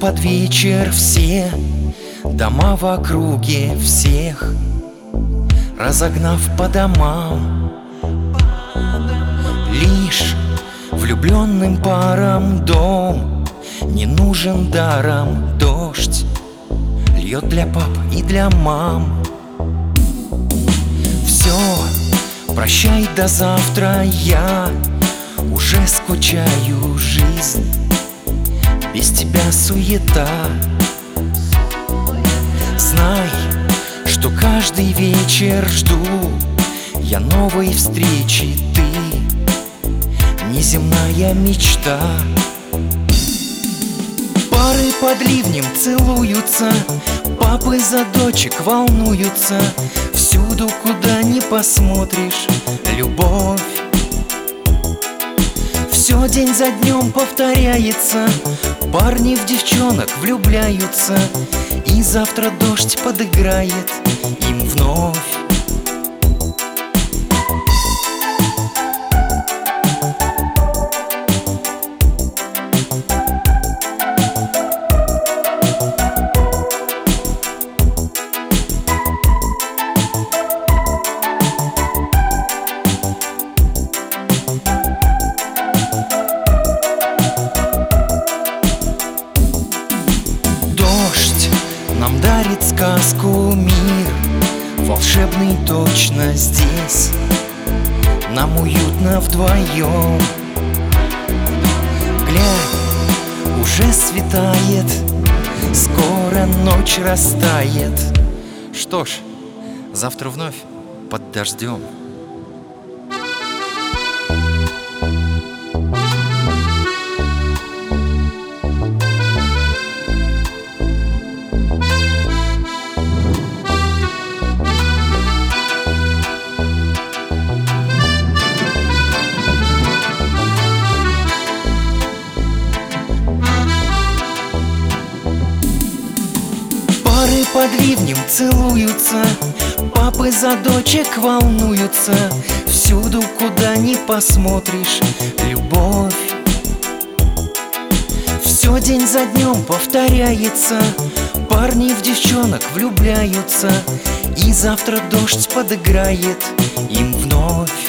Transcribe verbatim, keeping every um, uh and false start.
под вечер все дома в округе всех разогнав по домам. Лишь влюбленным парам дом не нужен даром. Дождь льет для пап и для мам. Все, прощай до завтра, я уже скучаю. Жизнь без тебя суета. Знай, что каждый вечер жду я новой встречи. Ты неземная мечта. Пары под ливнем целуются, папы за дочек волнуются. Всюду, куда ни посмотришь, любовь. Все день за днем повторяется, парни в девчонок влюбляются. И завтра дождь подыграет им вновь. Нам дарит сказку мир, волшебный точно здесь. Нам уютно вдвоем. Глянь, уже светает, скоро ночь растает. Что ж, завтра вновь под дождем. Пары под ливнем целуются, папы за дочек волнуются. Всюду, куда ни посмотришь, любовь. Все день за днем повторяется, парни в девчонок влюбляются. И завтра дождь подыграет им вновь.